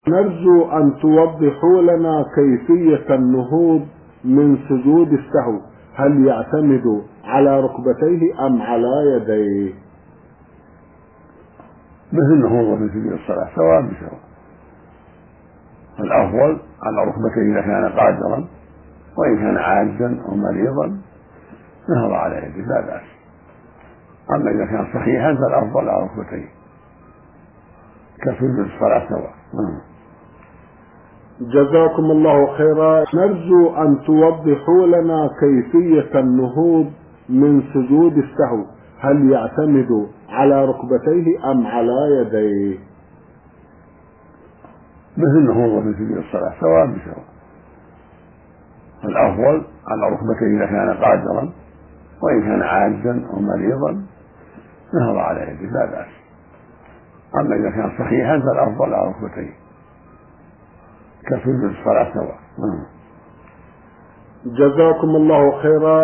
نرجو أن توضحوا لنا كيفية النهوض من سجود السهو، هل يعتمد على ركبتيه أم على يديه؟ مثل النهوض من سجود الصلاة سواء بسواء. الأفضل على ركبتيه إذا كان قادرا، وإن كان عاجزا أو مريضا نهض على يده لا بأس. أما إذا كان صحيحا فالأفضل على ركبتيه كسجود الصلاة سواء. جزاكم الله خيرا. نرجو أن توضحوا لنا كيفية النهوض من سجود السهو، هل يعتمد على ركبتيه أم على يديه؟ مثل النهوض من سجود الصلاة سواء بسواء. الأفضل على ركبتيه إذا كان قادرا، وإن كان عاجزا أو مريضا نهض على يده لا بأس. أما إذا كان صحيحا فالأفضل على ركبتيه كسجود الصلاة سواء. جزاكم الله خيرا.